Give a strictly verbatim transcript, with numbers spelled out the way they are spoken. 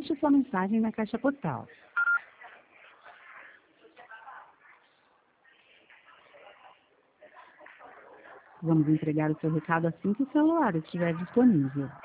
Deixe sua mensagem na caixa postal. Vamos entregar o seu recado assim que o celular estiver disponível.